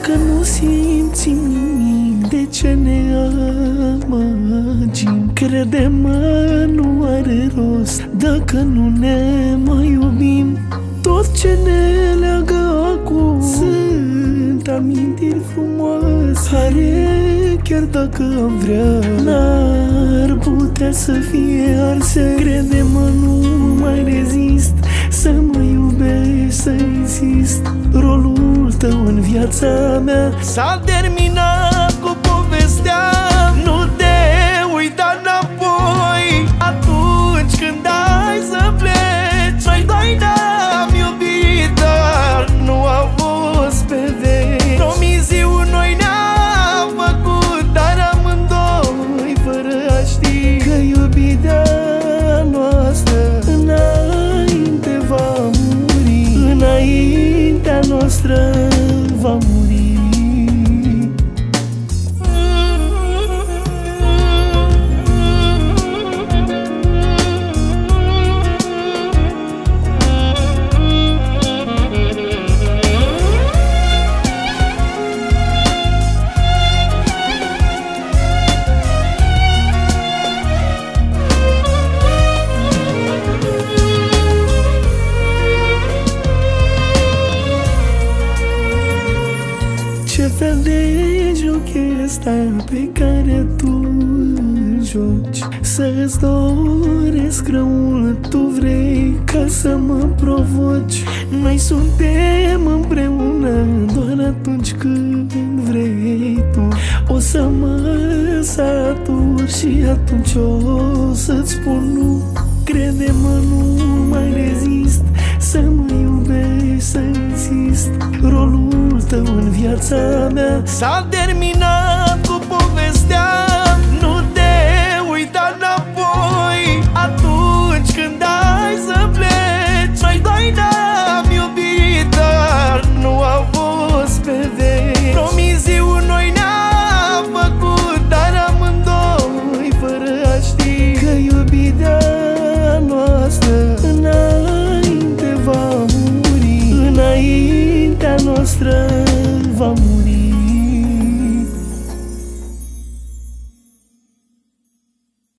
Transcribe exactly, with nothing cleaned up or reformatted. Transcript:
Dacă nu simțim nimic, de ce ne amăgim? Crede-mă, nu are rost dacă nu ne mai iubim. Tot ce ne leagă acum sunt amintiri frumoase care, chiar dacă am vrea, n-ar putea să fie arse. Crede-mă, nu mai rezist să mă iubești, să insist. Rolul tău în viața mea s-a terminat cu povestea. Nu te uita înapoi atunci când ai să pleci. Mai dai n-am iubit, dar nu a fost pe veci. Promisiuni noi ne-am făcut, dar amândoi fără a ști că iubirea noastră înainte va muri, înaintea noastră va muri. Ce fel de joc e ăsta pe care tu îl joci? Să-ți doresc răul, tu vrei ca să mă provoci. Noi suntem împreună doar atunci când vrei tu. O să mă satur și atunci o să-ți spun nu. Crede-mă, nu mai rezist să mă iubești, să insist. Rolul tău în viața mea s-a terminat cu povestea.